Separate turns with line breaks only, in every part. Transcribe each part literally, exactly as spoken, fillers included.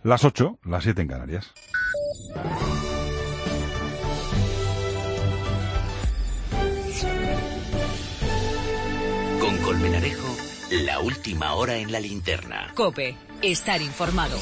Las ocho, las siete en Canarias.
Con Colmenarejo, la última hora en la linterna.
COPE, estar informado.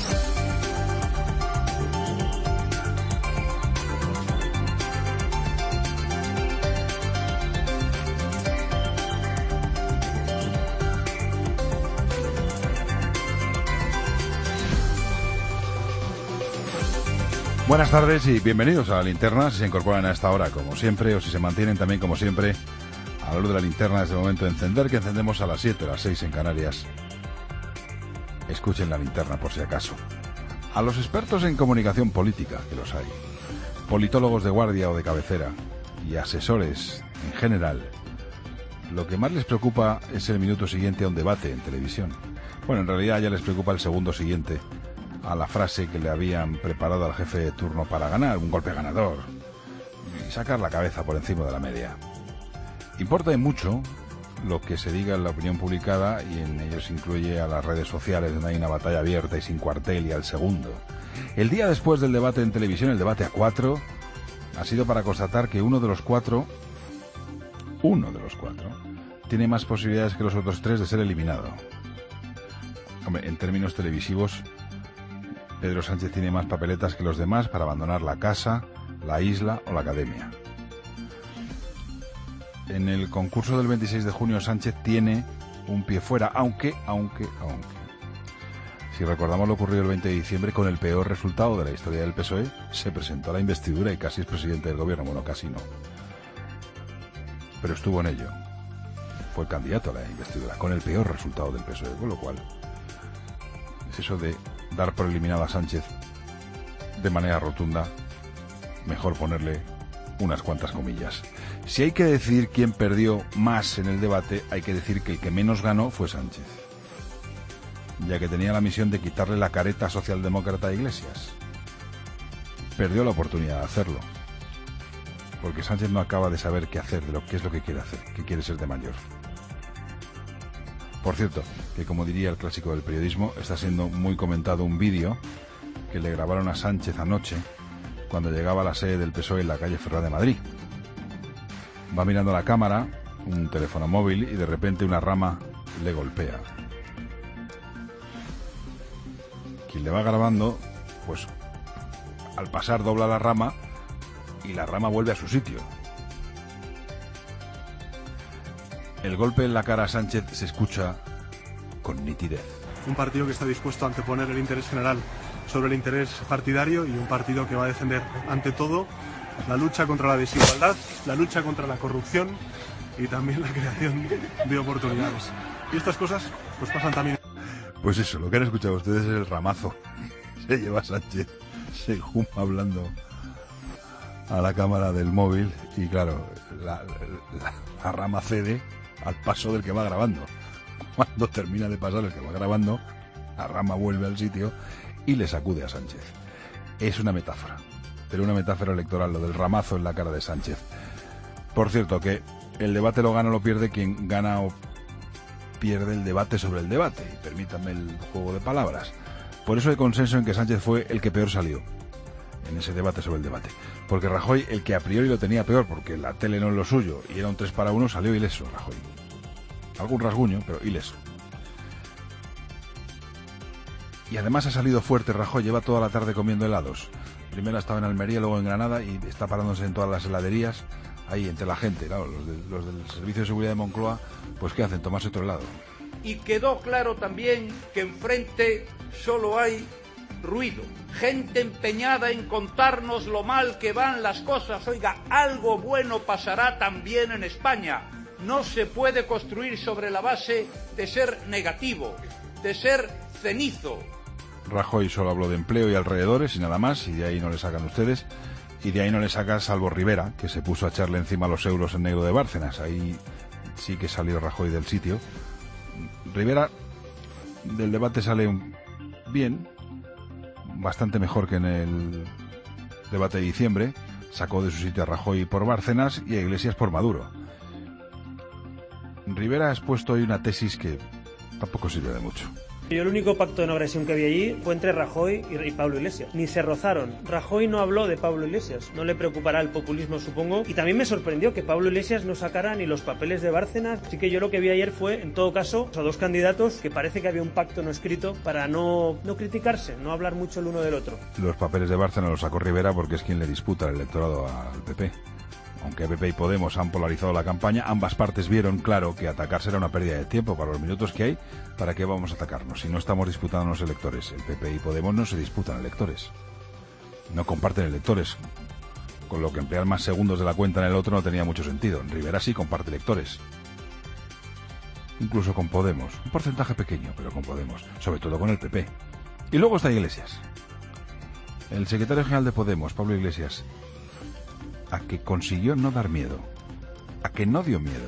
Buenas tardes y bienvenidos a la linterna, si se incorporan a esta hora como siempre o si se mantienen también como siempre a la luz de la linterna desde el momento de encender, que encendemos a las siete, a las seis en Canarias. Escuchen la linterna por si acaso. A los expertos en comunicación política, que los hay, politólogos de guardia o de cabecera y asesores en general, lo que más les preocupa es el minuto siguiente a un debate en televisión. Bueno, en realidad ya les preocupa el segundo siguiente a la frase que le habían preparado al jefe de turno para ganar, un golpe ganador, y sacar la cabeza por encima de la media. Importa mucho lo que se diga en la opinión publicada, y en ello se incluye a las redes sociales, donde hay una batalla abierta y sin cuartel y al segundo. El día después del debate en televisión, el debate a cuatro, ha sido para constatar que uno de los cuatro, uno de los cuatro, tiene más posibilidades que los otros tres de ser eliminado. Hombre, en términos televisivos, Pedro Sánchez tiene más papeletas que los demás para abandonar la casa, la isla o la academia. En el concurso del veintiséis de junio Sánchez tiene un pie fuera, aunque, aunque, aunque. Si recordamos lo ocurrido el veinte de diciembre, con el peor resultado de la historia del P S O E, se presentó a la investidura y casi es presidente del gobierno. Bueno, casi no. Pero estuvo en ello. Fue candidato a la investidura, con el peor resultado del P S O E, con lo cual es eso de dar por eliminado a Sánchez de manera rotunda, mejor ponerle unas cuantas comillas. Si hay que decir quién perdió más en el debate, hay que decir que el que menos ganó fue Sánchez, ya que tenía la misión de quitarle la careta socialdemócrata a Iglesias. Perdió la oportunidad de hacerlo, porque Sánchez no acaba de saber qué hacer, de lo que es lo que quiere hacer, que quiere ser de mayor. Por cierto, que como diría el clásico del periodismo, está siendo muy comentado un vídeo que le grabaron a Sánchez anoche cuando llegaba a la sede del P S O E en la calle Ferraz de Madrid. Va mirando la cámara, un teléfono móvil, y de repente una rama le golpea. Quien le va grabando, pues al pasar dobla la rama y la rama vuelve a su sitio. El golpe en la cara a Sánchez se escucha con nitidez.
Un partido que está dispuesto a anteponer el interés general sobre el interés partidario, y un partido que va a defender ante todo la lucha contra la desigualdad, la lucha contra la corrupción y también la creación de oportunidades. Y estas cosas pues pasan también.
Pues eso, lo que han escuchado ustedes es el ramazo. Se lleva Sánchez, se juma hablando a la cámara del móvil y claro, la, la, la rama cede al paso del que va grabando. Cuando termina de pasar el que va grabando, la rama vuelve al sitio y le sacude a Sánchez. Es una metáfora, pero una metáfora electoral, lo del ramazo en la cara de Sánchez. Por cierto, que el debate lo gana o lo pierde quien gana o pierde el debate sobre el debate, y permítanme el juego de palabras. Por eso hay consenso en que Sánchez fue el que peor salió en ese debate sobre el debate, porque Rajoy, el que a priori lo tenía peor porque la tele no es lo suyo y era un tres para uno, salió ileso Rajoy. Algún rasguño, pero ileso. Y además ha salido fuerte Rajoy, lleva toda la tarde comiendo helados. Primero estaba en Almería, luego en Granada, y está parándose en todas las heladerías, ahí entre la gente, claro, los, de, los del Servicio de Seguridad de Moncloa, pues ¿qué hacen? Tomarse otro helado.
Y quedó claro también que enfrente solo hay ruido, gente empeñada en contarnos lo mal que van las cosas. Oiga, algo bueno pasará también en España. No se puede construir sobre la base de ser negativo, de ser cenizo.
Rajoy solo habló de empleo y alrededores y nada más, y de ahí no le sacan ustedes, y de ahí no le sacan salvo Rivera, que se puso a echarle encima los euros en negro de Bárcenas. Ahí sí que salió Rajoy del sitio. Rivera del debate sale bien, bastante mejor que en el debate de diciembre. Sacó de su sitio a Rajoy por Bárcenas y a Iglesias por Maduro. Rivera ha expuesto hoy una tesis que tampoco sirve de mucho.
Yo el único pacto de no agresión que vi allí fue entre Rajoy y Pablo Iglesias. Ni se rozaron. Rajoy no habló de Pablo Iglesias. No le preocupará el populismo, supongo. Y también me sorprendió que Pablo Iglesias no sacara ni los papeles de Bárcenas. Así que yo lo que vi ayer fue, en todo caso, a dos candidatos que parece que había un pacto no escrito para no, no criticarse, no hablar mucho el uno del otro.
Los papeles de Bárcenas los sacó Rivera porque es quien le disputa el electorado al P P. Aunque P P y Podemos han polarizado la campaña, ambas partes vieron claro que atacarse era una pérdida de tiempo. Para los minutos que hay, ¿para qué vamos a atacarnos? Si no estamos disputándonos electores. El P P y Podemos no se disputan electores. No comparten electores. Con lo que emplear más segundos de la cuenta en el otro no tenía mucho sentido. Rivera sí comparte electores. Incluso con Podemos. Un porcentaje pequeño, pero con Podemos. Sobre todo con el P P. Y luego está Iglesias. El secretario general de Podemos, Pablo Iglesias, a que consiguió no dar miedo, a que no dio miedo.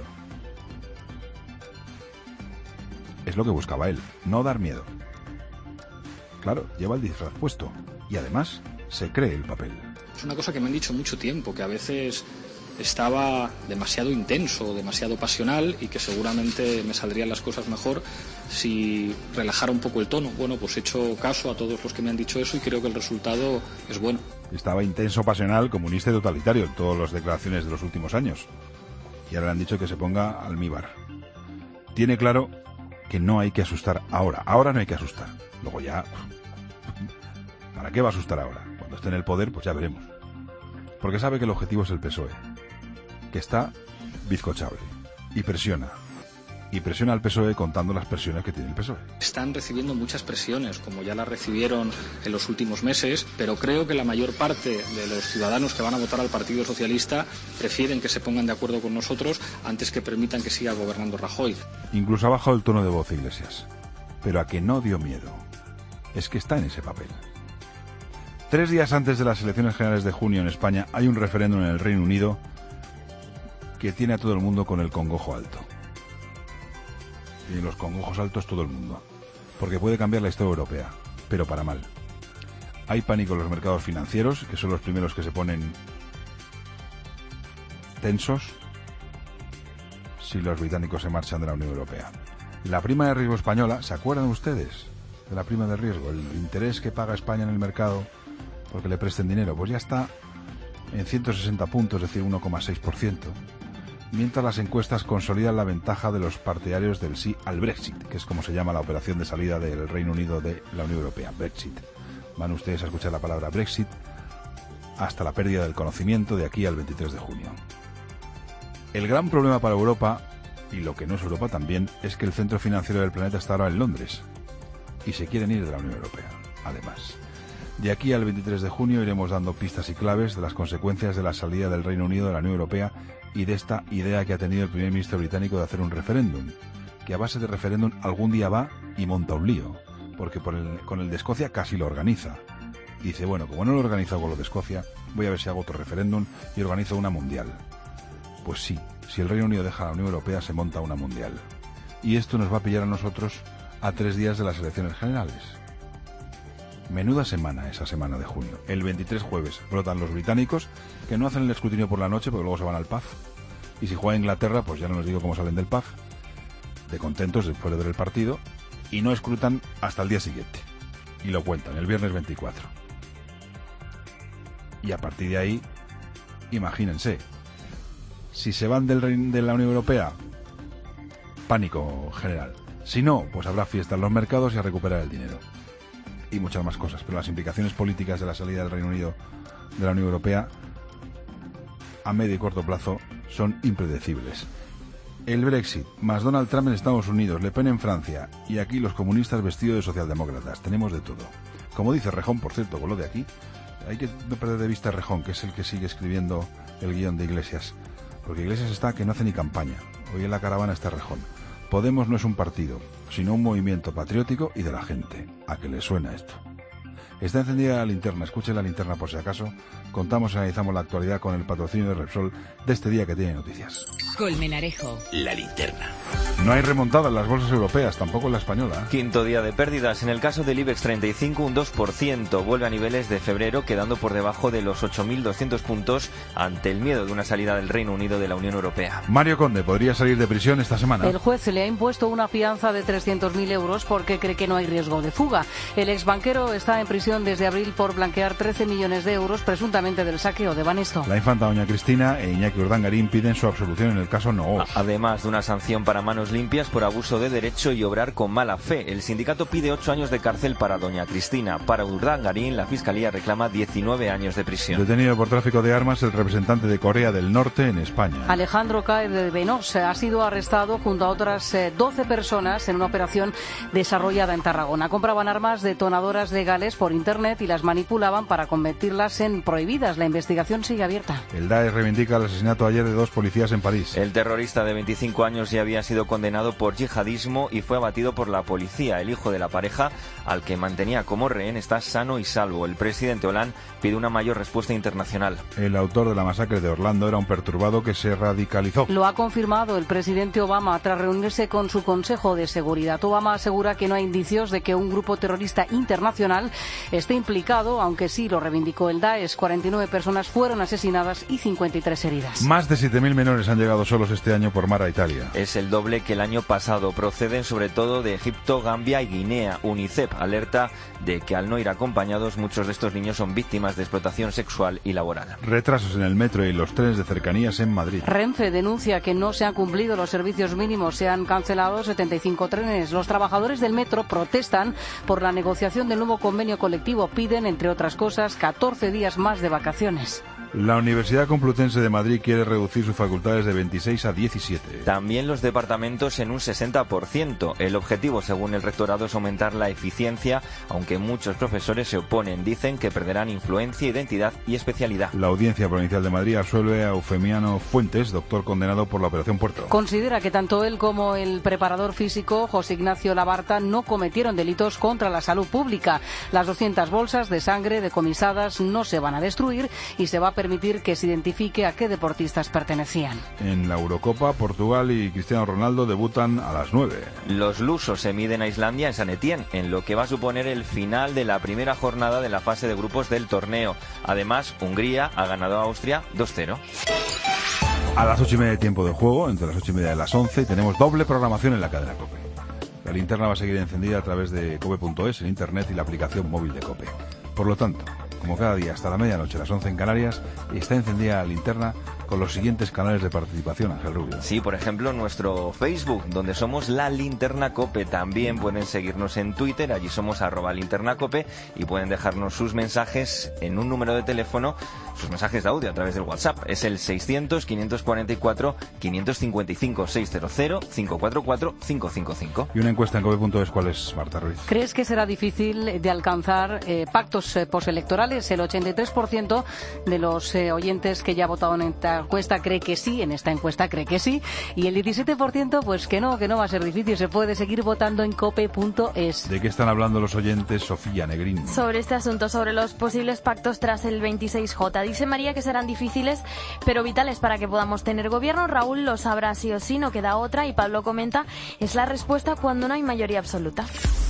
Es lo que buscaba él, no dar miedo. Claro, lleva el disfraz puesto y además se cree el papel.
Es una cosa que me han dicho mucho tiempo, que a veces estaba demasiado intenso, demasiado pasional y que seguramente me saldrían las cosas mejor si relajara un poco el tono. Bueno, pues he hecho caso a todos los que me han dicho eso y creo que el resultado es bueno.
Estaba intenso, pasional, comunista y totalitario en todas las declaraciones de los últimos años. Y ahora le han dicho que se ponga almíbar. Tiene claro que no hay que asustar ahora. Ahora no hay que asustar. Luego ya... ¿Para qué va a asustar ahora? Cuando esté en el poder, pues ya veremos. Porque sabe que el objetivo es el P S O E, que está bizcochable y presiona. Y presiona al P S O E contando las presiones que tiene el P S O E.
Están recibiendo muchas presiones, como ya las recibieron en los últimos meses, pero creo que la mayor parte de los ciudadanos que van a votar al Partido Socialista prefieren que se pongan de acuerdo con nosotros antes que permitan que siga gobernando Rajoy.
Incluso ha bajado el tono de voz Iglesias, pero a que no dio miedo. Es que está en ese papel. Tres días antes de las elecciones generales de junio en España hay un referéndum en el Reino Unido que tiene a todo el mundo con el congojo alto. Y los congojos altos todo el mundo. Porque puede cambiar la historia europea, pero para mal. Hay pánico en los mercados financieros, que son los primeros que se ponen tensos si los británicos se marchan de la Unión Europea. La prima de riesgo española, ¿se acuerdan ustedes de la prima de riesgo? El interés que paga España en el mercado porque le presten dinero, pues ya está en ciento sesenta puntos, es decir, uno coma seis por ciento. Mientras las encuestas consolidan la ventaja de los partidarios del sí al Brexit, que es como se llama la operación de salida del Reino Unido de la Unión Europea, Brexit. Van ustedes a escuchar la palabra Brexit hasta la pérdida del conocimiento de aquí al veintitrés de junio. El gran problema para Europa, y lo que no es Europa también, es que el centro financiero del planeta está ahora en Londres y se quieren ir de la Unión Europea, además. De aquí al veintitrés de junio iremos dando pistas y claves de las consecuencias de la salida del Reino Unido de la Unión Europea y de esta idea que ha tenido el primer ministro británico de hacer un referéndum, que a base de referéndum algún día va y monta un lío, porque por el, con el de Escocia casi lo organiza. Dice, bueno, como no lo he organizado con lo de Escocia, voy a ver si hago otro referéndum y organizo una mundial. Pues sí, si el Reino Unido deja la Unión Europea se monta una mundial. Y esto nos va a pillar a nosotros a tres días de las elecciones generales. Menuda semana esa semana de junio. El veintitrés jueves brotan los británicos, que no hacen el escrutinio por la noche porque luego se van al pub. Y si juega Inglaterra, pues ya no les digo cómo salen del pub, de contentos después de ver el partido, y no escrutan hasta el día siguiente. Y lo cuentan, el viernes veinticuatro. Y a partir de ahí, imagínense, si se van del rein- de la Unión Europea, pánico general. Si no, pues habrá fiesta en los mercados y a recuperar el dinero. Y muchas más cosas, pero las implicaciones políticas de la salida del Reino Unido de la Unión Europea a medio y corto plazo son impredecibles. El Brexit, más Donald Trump en Estados Unidos, Le Pen en Francia y aquí los comunistas vestidos de socialdemócratas. Tenemos de todo. Como dice Rejón, por cierto, con lo de aquí, hay que no perder de vista a Rejón, que es el que sigue escribiendo el guión de Iglesias, porque Iglesias está que no hace ni campaña. Hoy en la caravana está Rejón. Podemos no es un partido, sino un movimiento patriótico y de la gente. ¿A qué le suena esto? Está encendida la linterna, escuche la linterna por si acaso. Contamos y analizamos la actualidad con el patrocinio de Repsol de este día que tiene noticias.
Colmenarejo.
La Linterna.
No hay remontada en las bolsas europeas, tampoco en la española.
Quinto día de pérdidas. En el caso del IBEX treinta y cinco, un dos por ciento. Vuelve a niveles de febrero, quedando por debajo de los ocho mil doscientos puntos ante el miedo de una salida del Reino Unido de la Unión Europea.
Mario Conde podría salir de prisión esta semana.
El juez le ha impuesto una fianza de trescientos mil euros porque cree que no hay riesgo de fuga. El exbanquero está en prisión desde abril por blanquear trece millones de euros, presuntamente del saqueo de Banesto.
La infanta doña Cristina e Iñaki Urdangarín piden su absolución en el caso Noos.
Además de una sanción para manos limpias por abuso de derecho y obrar con mala fe. El sindicato pide ocho años de cárcel para doña Cristina. Para Urdangarín, la Fiscalía reclama diecinueve años de prisión.
Detenido por tráfico de armas el representante de Corea del Norte en España.
Alejandro Cae de Benós ha sido arrestado junto a otras doce personas en una operación desarrollada en Tarragona. Compraban armas detonadoras legales por internet y las manipulaban para convertirlas en prohibidas. La investigación sigue abierta.
El Daesh reivindica el asesinato ayer de dos policías en París.
El terrorista de veinticinco años ya había sido condenado por yihadismo y fue abatido por la policía. El hijo de la pareja, al que mantenía como rehén, está sano y salvo. El presidente Hollande pide una mayor respuesta internacional.
El autor de la masacre de Orlando era un perturbado que se radicalizó.
Lo ha confirmado el presidente Obama tras reunirse con su Consejo de Seguridad. Obama asegura que no hay indicios de que un grupo terrorista internacional esté implicado, aunque sí lo reivindicó el Daesh. cuarenta y nueve personas fueron asesinadas y cincuenta y tres heridas.
Más de siete mil menores han llegado solos este año por mar a Italia.
Es el doble que el año pasado. Proceden sobre todo de Egipto, Gambia y Guinea. UNICEF alerta de que al no ir acompañados muchos de estos niños son víctimas de explotación sexual y laboral.
Retrasos en el metro y los trenes de cercanías en Madrid.
Renfe denuncia que no se han cumplido los servicios mínimos. Se han cancelado setenta y cinco trenes. Los trabajadores del metro protestan por la negociación del nuevo convenio colectivo. Piden, entre otras cosas, catorce días más de vacaciones.
La Universidad Complutense de Madrid quiere reducir sus facultades de veintiséis a diecisiete.
También los departamentos en un sesenta por ciento. El objetivo, según el rectorado, es aumentar la eficiencia, aunque muchos profesores se oponen. Dicen que perderán influencia, identidad y especialidad.
La Audiencia Provincial de Madrid absuelve a Eufemiano Fuentes, doctor condenado por la Operación Puerto.
Considera que tanto él como el preparador físico, José Ignacio Labarta, no cometieron delitos contra la salud pública. Las doscientas bolsas de sangre decomisadas no se van a destruir y se va a permitir que se identifique a qué deportistas pertenecían.
En la Eurocopa, Portugal y Cristiano Ronaldo debutan a las nueve.
Los lusos se miden a Islandia en San Etienne, en lo que va a suponer el final de la primera jornada de la fase de grupos del torneo. Además, Hungría ha ganado a Austria dos cero.
A las ocho y media de tiempo de juego, entre las ocho y media y las once, tenemos doble programación en la cadena COPE. La linterna va a seguir encendida a través de cope punto es, en internet y la aplicación móvil de COPE. Por lo tanto, como cada día hasta la medianoche, las once en Canarias, está encendida la linterna con los siguientes canales de participación, Ángel Rubio.
Sí, por ejemplo, nuestro Facebook, donde somos La Linterna Cope. También pueden seguirnos en Twitter, allí somos arroba Linterna Cope, y pueden dejarnos sus mensajes en un número de teléfono, sus mensajes de audio a través del WhatsApp. Es el seiscientos, quinientos cuarenta y cuatro, quinientos cincuenta y cinco, seiscientos, cinco cuatro cuatro, cinco cinco cinco.
Y una encuesta en cope punto es, ¿cuál es, Marta Ruiz?
¿Crees que será difícil de alcanzar eh, pactos eh, postelectorales? El ochenta y tres por ciento de los eh, oyentes que ya votaron en esta encuesta cree que sí, en esta encuesta cree que sí, y el diecisiete por ciento pues que no, que no va a ser difícil. Se puede seguir votando en cope punto es.
¿De qué están hablando los oyentes, Sofía Negrín?
Sobre este asunto, sobre los posibles pactos tras el veintiséis jota. Dice María que serán difíciles, pero vitales para que podamos tener gobierno. Raúl lo sabrá sí o sí, no queda otra, y Pablo comenta, es la respuesta cuando no hay mayoría absoluta.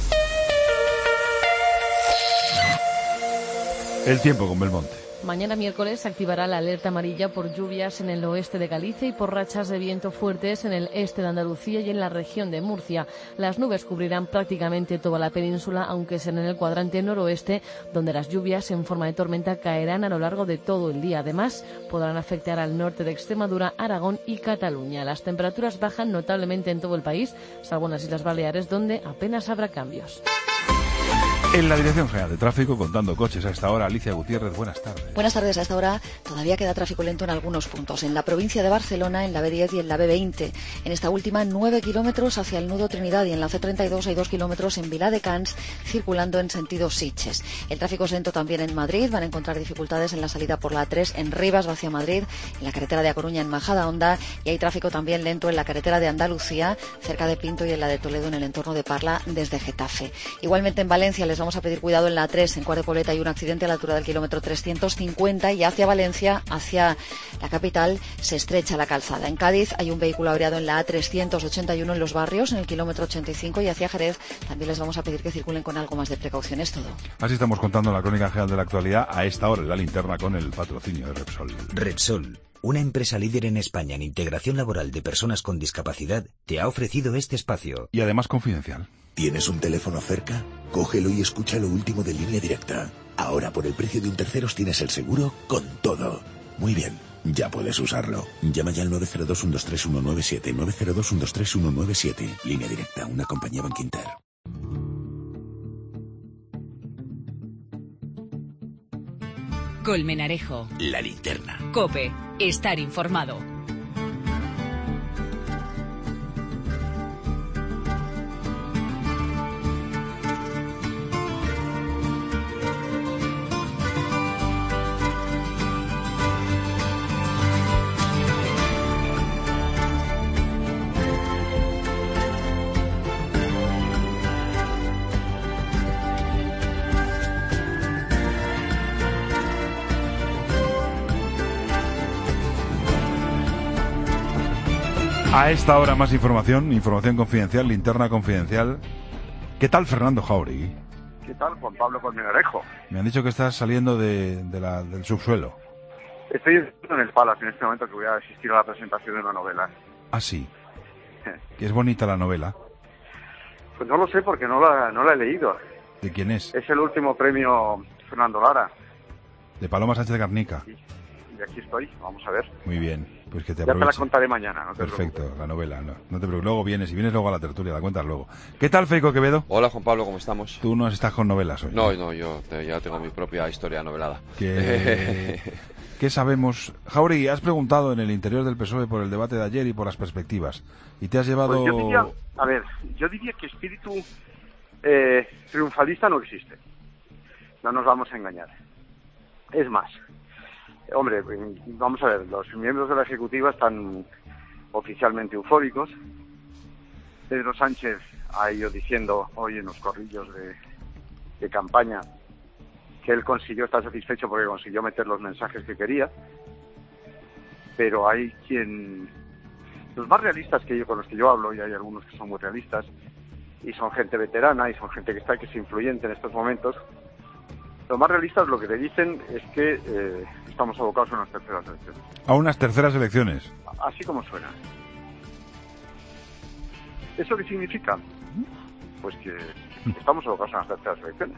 El tiempo con Belmonte.
Mañana miércoles se activará la alerta amarilla por lluvias en el oeste de Galicia y por rachas de viento fuertes en el este de Andalucía y en la región de Murcia. Las nubes cubrirán prácticamente toda la península, aunque será en el cuadrante noroeste, donde las lluvias en forma de tormenta caerán a lo largo de todo el día. Además, podrán afectar al norte de Extremadura, Aragón y Cataluña. Las temperaturas bajan notablemente en todo el país, salvo en las Islas Baleares, donde apenas habrá cambios.
En la Dirección General de Tráfico, contando coches a esta hora, Alicia Gutiérrez, buenas tardes.
Buenas tardes. A esta hora todavía queda tráfico lento en algunos puntos. En la provincia de Barcelona, en la be diez y en la be veinte. En esta última, nueve kilómetros hacia el nudo Trinidad, y en la ce treinta y dos hay dos kilómetros en Viladecans, circulando en sentido Sitges. El tráfico es lento también en Madrid. Van a encontrar dificultades en la salida por la A tres en Rivas hacia Madrid, en la carretera de A Coruña en Majadahonda, y hay tráfico también lento en la carretera de Andalucía, cerca de Pinto, y en la de Toledo en el entorno de Parla desde Getafe. Igualmente en Valencia les vamos a pedir cuidado en la A tres, en Cuart de Poblet hay un accidente a la altura del kilómetro trescientos cincuenta y hacia Valencia, hacia la capital, se estrecha la calzada. En Cádiz hay un vehículo averiado en la A trescientos ochenta y uno en Los Barrios, en el kilómetro ochenta y cinco, y hacia Jerez también les vamos a pedir que circulen con algo más de precaución. Es todo.
Así estamos contando la crónica general de la actualidad a esta hora en la linterna con el patrocinio de Repsol.
Repsol, una empresa líder en España en integración laboral de personas con discapacidad, te ha ofrecido este espacio.
Y además confidencial.
¿Tienes un teléfono cerca? Cógelo y escucha lo último de Línea Directa. Ahora por el precio de un terceros tienes el seguro con todo. Muy bien, ya puedes usarlo. Llama ya al nueve cero dos, uno dos tres, uno nueve siete, nueve cero dos, uno dos tres, uno nueve siete. Línea Directa, una compañía Bankinter.
Colmenarejo.
La linterna.
COPE. Estar informado.
A esta hora más información, información confidencial, linterna confidencial. ¿Qué tal Fernando Jáuregui?
¿Qué tal Juan Pablo Colmenarejo?
Me han dicho que estás saliendo de, de la, del subsuelo.
Estoy en el Palace en este momento, que voy a asistir a la presentación de una novela.
Ah, sí. Que es bonita la novela.
Pues no lo sé porque no la, no la he leído.
¿De quién es?
Es el último premio Fernando Lara.
De Paloma Sánchez de Garnica.
Y, y aquí estoy, vamos a ver.
Muy bien. Pues que te
ya
aproveche.
te la contaré mañana, no te
Perfecto,
preocupes.
la novela, no, no te preocupes. Luego vienes, y vienes luego a la tertulia, la cuentas luego. ¿Qué tal, Feico Quevedo?
Hola, Juan Pablo, ¿cómo estamos?
Tú no estás con novelas hoy.
No, no, yo te, ya tengo mi propia historia novelada.
¿Qué, ¿Qué sabemos? Jáuregui, has preguntado en el interior del P S O E por el debate de ayer y por las perspectivas. Y te has llevado...
Pues yo diría, a ver, yo diría que espíritu eh, triunfalista no existe. No nos vamos a engañar. Es más... Hombre, vamos a ver, los miembros de la Ejecutiva están oficialmente eufóricos. Pedro Sánchez ha ido diciendo hoy en los corrillos de, de campaña que él consiguió estar satisfecho porque consiguió meter los mensajes que quería. Pero hay quien... Los más realistas que yo, con los que yo hablo, y hay algunos que son muy realistas, y son gente veterana, y son gente que está que es influyente en estos momentos, los más realistas lo que te dicen es que eh, estamos abocados a unas terceras elecciones.
A unas terceras elecciones.
Así como suena. ¿Eso qué significa? Pues que estamos abocados a unas terceras elecciones.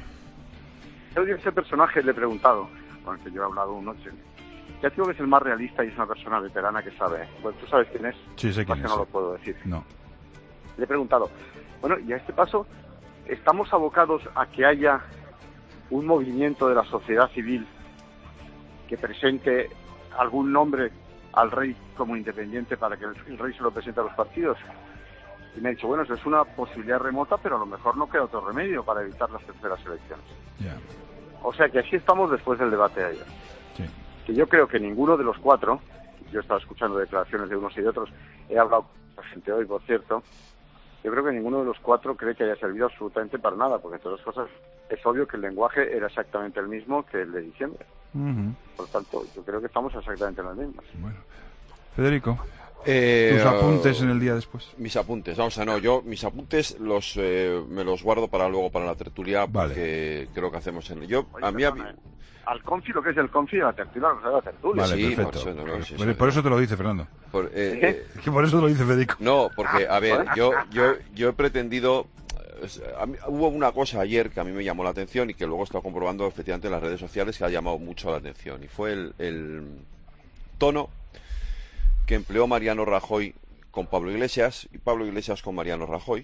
Yo a ese personaje le he preguntado, con el que yo he hablado una noche, ya digo que es el más realista y es una persona veterana que sabe. Pues tú sabes quién es.
Sí, sé quién es.
Que no lo puedo decir.
No.
Le he preguntado, bueno, y a este paso, ¿estamos abocados a que haya un movimiento de la sociedad civil que presente algún nombre al rey como independiente para que el rey se lo presente a los partidos? Y me ha dicho, bueno, eso es una posibilidad remota, pero a lo mejor no queda otro remedio para evitar las terceras elecciones.
Yeah.
O sea que así estamos después del debate de ayer.
Sí.
Que yo creo que ninguno de los cuatro, yo he estado escuchando declaraciones de unos y de otros, he hablado con la gente hoy, por cierto, yo creo que ninguno de los cuatro cree que haya servido absolutamente para nada, porque entre otras cosas es obvio que el lenguaje era exactamente el mismo que el de diciembre. Uh-huh. Por tanto, yo creo que estamos exactamente en las mismas.
Bueno. Federico,
eh,
tus apuntes en el día después.
Mis apuntes, vamos a no, yo mis apuntes los eh, me los guardo para luego para la tertulia,
vale.
Porque creo que hacemos en yo
Oye,
a mí
perdona, eh. Al confi lo que es el confi de la tertulia, no la tertulia.
Vale,
sí,
perfecto.
Por eso, no, no, sí,
por,
sí,
por eso te lo dice Fernando.
Por, eh,
¿Qué? Es que por eso te lo dice Federico.
No, porque a ver, yo yo yo he pretendido a mí, hubo una cosa ayer que a mí me llamó la atención y que luego he estado comprobando efectivamente en las redes sociales que ha llamado mucho la atención, y fue el, el tono que empleó Mariano Rajoy con Pablo Iglesias y Pablo Iglesias con Mariano Rajoy.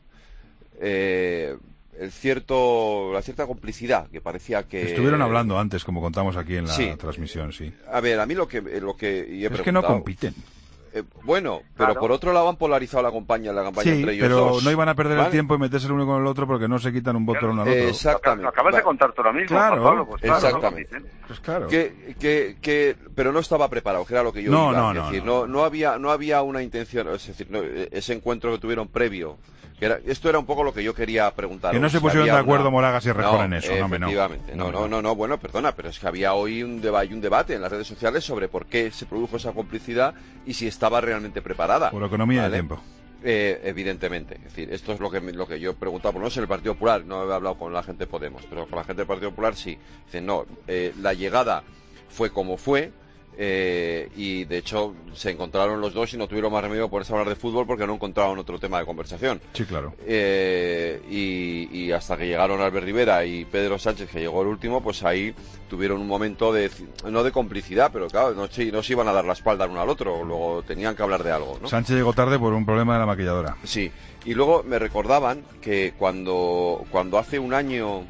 Eh, el cierto, la cierta complicidad que parecía que...
Estuvieron hablando antes, como contamos aquí en la
sí.
transmisión, sí.
A ver, a mí lo que... Lo que y he
es que no compiten.
Eh, bueno, pero claro. Por otro lado han polarizado la campaña, la campaña
sí,
entre ellos
pero
dos.
no iban a perder
¿vale?
el tiempo y meterse el uno con el otro porque no se quitan un voto
claro,
el uno al otro.
Exactamente.
Lo acabas de contar tú ahora mismo,
claro,
Pablo, pues claro,
exactamente.
No
pues claro.
Que, que, que, pero no estaba preparado, que era lo que yo
no,
iba
no,
a
no,
decir.
No,
no, no había, no había una intención, es decir, no, ese encuentro que tuvieron previo Que era, esto era un poco lo que yo quería preguntar.
Que no se
si
pusieron de acuerdo
una...
Moragas y Errejón
no,
en eso, no,
efectivamente. No, no, no, no, no, bueno, perdona, pero es que había hoy un, deba un debate en las redes sociales sobre por qué se produjo esa complicidad y si estaba realmente preparada.
Por economía
¿vale?
de tiempo.
Eh, evidentemente, es decir, esto es lo que lo que yo he preguntado, por lo menos en el Partido Popular, no he hablado con la gente de Podemos, pero con la gente del Partido Popular sí. Dicen, no, eh, la llegada fue como fue. Eh, y de hecho se encontraron los dos y no tuvieron más remedio por eso hablar de fútbol porque no encontraban otro tema de conversación.
Sí, claro.
Eh, y, y hasta que llegaron Albert Rivera y Pedro Sánchez, que llegó el último, pues ahí tuvieron un momento de, no de complicidad, pero claro, no, no se iban a dar la espalda el uno al otro, luego tenían que hablar de algo, ¿no?
Sánchez llegó tarde por un problema de la maquilladora.
Sí, y luego me recordaban que cuando, cuando hace un año...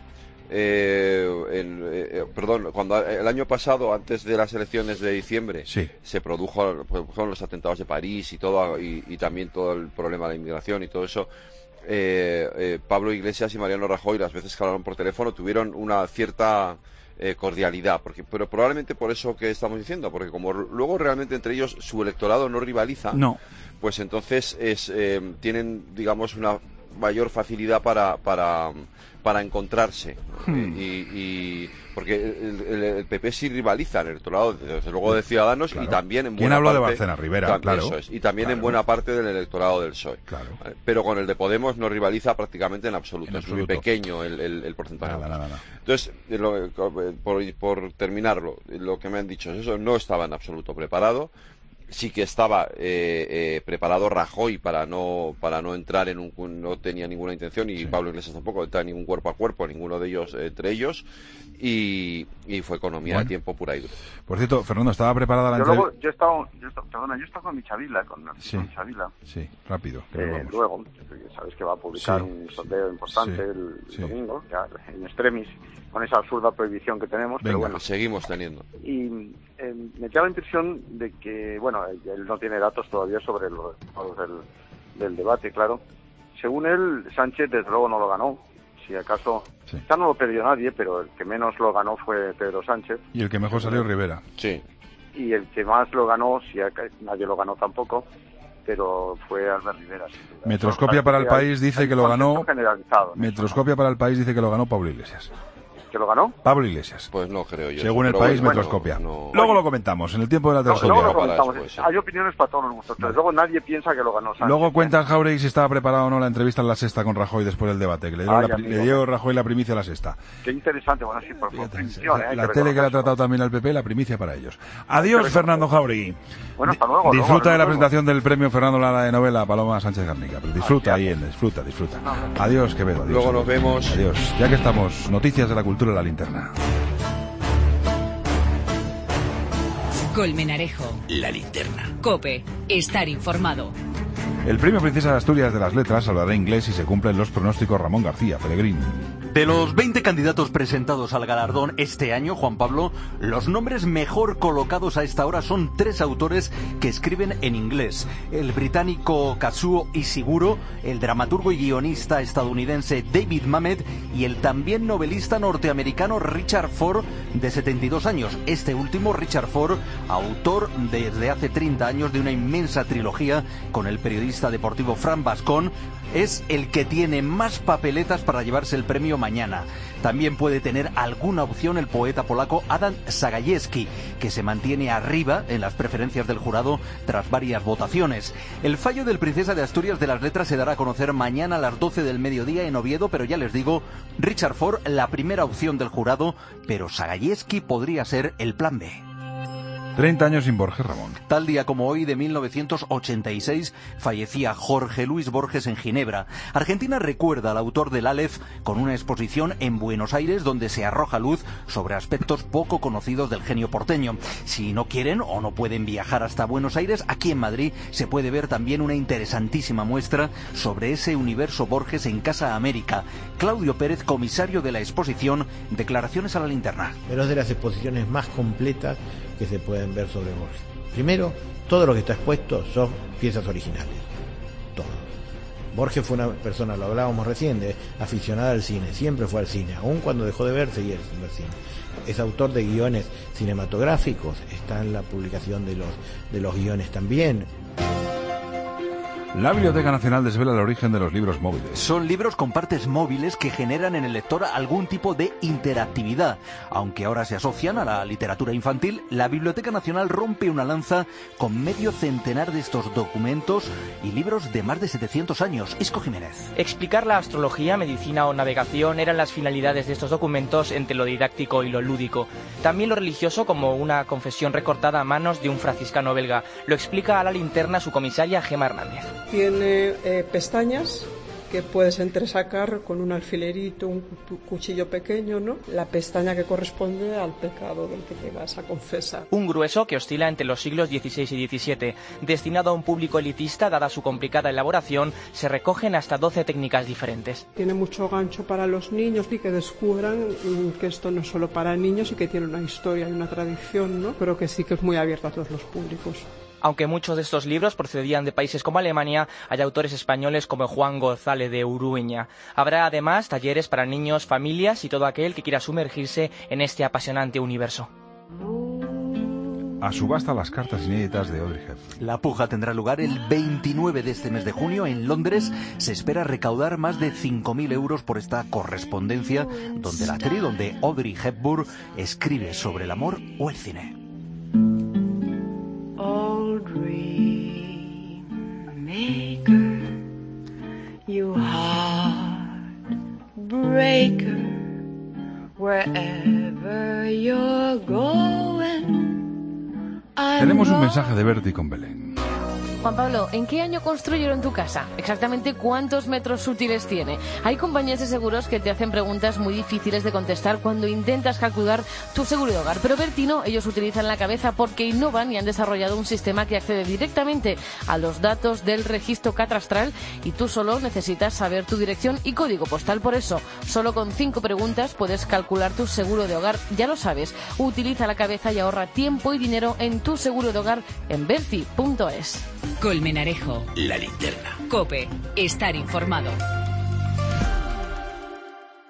Eh, el, eh, perdón, cuando el año pasado, antes de las elecciones de diciembre,
sí.
se produjo fueron los atentados de París y todo y, y también todo el problema de la inmigración y todo eso. Eh, eh, Pablo Iglesias y Mariano Rajoy, las veces que hablaron por teléfono, tuvieron una cierta eh, cordialidad, porque, pero probablemente por eso que estamos diciendo, porque como luego realmente entre ellos su electorado no rivaliza,
no. pues
entonces es, eh, tienen, digamos, una mayor facilidad para para para encontrarse hmm. y, y porque el, el, el P P sí rivaliza en el electorado desde luego de Ciudadanos claro. y también en buena
¿Quién habló
parte,
de Bárcena? Rivera,
también,
claro
eso es, y también claro. en buena parte del electorado del P S O E
claro.
¿vale? Pero con el de Podemos no rivaliza prácticamente en absoluto,
en
es
absoluto.
muy pequeño el, el, el porcentaje
nada, nada, nada.
Entonces lo, por, por terminarlo, lo que me han dicho es eso, no estaba en absoluto preparado. Sí que estaba eh, eh, preparado Rajoy para no para no entrar en un no tenía ninguna intención y sí. Pablo Iglesias tampoco entrar ningún cuerpo a cuerpo ninguno de ellos eh, entre ellos y, y fue economía bueno. de tiempo pura y dura.
Por cierto, Fernando, estaba preparada la
entrevista. Yo he estado, yo he estado, perdona, yo he estado con Michavila, con,
sí.
con Michavila.
Sí, rápido.
Eh, luego, sabes que va a publicar sí. un sondeo importante sí. el sí. domingo, ya en extremis, con esa absurda prohibición que tenemos.
Venga,
pero bueno,
seguimos teniendo.
Y eh, me da la impresión de que, bueno, él no tiene datos todavía sobre los resultados del, del debate, claro. Según él, Sánchez desde luego no lo ganó. Si acaso, sí. ya no lo perdió nadie, pero el que menos lo ganó fue Pedro Sánchez.
Y el que mejor salió Rivera.
Sí.
Y el que más lo ganó, si nadie lo ganó tampoco, pero fue Albert Rivera.
Metroscopia no, para el país hay, dice hay que lo ganó. Metroscopia
¿no?
para el país dice que lo ganó Pablo Iglesias.
¿Que lo ganó?
Pablo Iglesias.
Pues no creo yo.
Según el país,
bueno,
Metroscopia.
No, no...
Luego lo comentamos, en el tiempo de la tertulia.
Luego lo comentamos. Después, sí. Hay opiniones para todos los gustos. Vale. Luego nadie piensa que lo ganó Sánchez.
Luego cuentas, Jauregui, si estaba preparado o no la entrevista en La Sexta con Rajoy después del debate, que le dio, ah, la, le dio Rajoy la primicia a La Sexta.
Qué interesante, bueno, sí, por favor.
La, eh, la tele que le ha tratado también al P P, la primicia para ellos. Adiós, Fernando Jauregui.
Bueno, hasta luego.
Disfruta
luego,
de la
luego.
presentación del premio Fernando Lara de novela Paloma Sánchez Garnica. Pero disfruta ahí, en, disfruta, disfruta. Adiós, Quevedo. Adiós,
luego
adiós.
nos vemos.
Adiós. Ya que estamos, noticias de la cultura de la linterna.
Colmenarejo.
La linterna.
COPE. Estar informado.
El premio Princesa de Asturias de las Letras hablará inglés y se cumplen los pronósticos Ramón García Pellegrín.
De los veinte candidatos presentados al galardón este año, Juan Pablo, los nombres mejor colocados a esta hora son tres autores que escriben en inglés. El británico Kazuo Ishiguro, el dramaturgo y guionista estadounidense David Mamet y el también novelista norteamericano Richard Ford, de setenta y dos años. Este último, Richard Ford, autor desde hace treinta años de una inmensa trilogía con el periodista deportivo Fran Bascón, es el que tiene más papeletas para llevarse el premio mañana. También puede tener alguna opción el poeta polaco Adam Zagajewski, que se mantiene arriba en las preferencias del jurado tras varias votaciones. El fallo del Princesa de Asturias de las Letras se dará a conocer mañana a las doce del mediodía en Oviedo, pero ya les digo, Richard Ford la primera opción del jurado, pero Zagajewski podría ser el plan B.
treinta años sin Borges, Ramón.
Tal día como hoy de mil novecientos ochenta y seis fallecía Jorge Luis Borges en Ginebra. Argentina recuerda al autor del Aleph con una exposición en Buenos Aires donde se arroja luz sobre aspectos poco conocidos del genio porteño. Si no quieren o no pueden viajar hasta Buenos Aires, aquí en Madrid se puede ver también una interesantísima muestra sobre ese universo Borges en Casa América. Claudio Pérez, comisario de la exposición, declaraciones a la linterna.
Pero es de las exposiciones más completas que se pueden ver sobre Borges. Primero, todo lo que está expuesto son piezas originales. Todo. Borges fue una persona, lo hablábamos recién, de aficionada al cine. Siempre fue al cine. Aún cuando dejó de ver, seguía al cine. Es autor de guiones cinematográficos. Está en la publicación de los, de los guiones también.
La Biblioteca Nacional desvela el origen de los libros móviles.
Son libros con partes móviles que generan en el lector algún tipo de interactividad. Aunque ahora se asocian a la literatura infantil, la Biblioteca Nacional rompe una lanza con medio centenar de estos documentos y libros de más de setecientos años. Isco Jiménez.
Explicar la astrología, medicina o navegación eran las finalidades de estos documentos entre lo didáctico y lo lúdico. También lo religioso, como una confesión recortada a manos de un franciscano belga. Lo explica a la linterna su comisaria Gemma Hernández.
Tiene eh, pestañas que puedes entresacar con un alfilerito, un cuchillo pequeño, ¿no? La pestaña que corresponde al pecado del que te vas a confesar.
Un grueso que oscila entre los siglos dieciséis y diecisiete. Destinado a un público elitista, dada su complicada elaboración, se recogen hasta doce técnicas diferentes.
Tiene mucho gancho para los niños y que descubran que esto no es solo para niños y que tiene una historia y una tradición, ¿no? Pero que sí que es muy abierto a todos los públicos.
Aunque muchos de estos libros procedían de países como Alemania, hay autores españoles como Juan González de Urueña. Habrá además talleres para niños, familias y todo aquel que quiera sumergirse en este apasionante universo.
A subasta las cartas inéditas de Audrey Hepburn.
La puja tendrá lugar el veintinueve de este mes de junio en Londres. Se espera recaudar más de cinco mil euros por esta correspondencia donde la actriz, donde Audrey Hepburn escribe sobre el amor o el cine.
Maker, you heartbreaker, wherever you're going.
Tenemos un mensaje de Berti con Belén.
Juan Pablo, ¿en qué año construyeron tu casa? ¿Exactamente cuántos metros útiles tiene? Hay compañías de seguros que te hacen preguntas muy difíciles de contestar cuando intentas calcular tu seguro de hogar. Pero Berti no, ellos utilizan la cabeza porque innovan y han desarrollado un sistema que accede directamente a los datos del registro catastral y tú solo necesitas saber tu dirección y código postal. Por eso, solo con cinco preguntas puedes calcular tu seguro de hogar. Ya lo sabes, utiliza la cabeza y ahorra tiempo y dinero en tu seguro de hogar en berti punto es.
Colmenarejo.
La linterna.
COPE. Estar informado.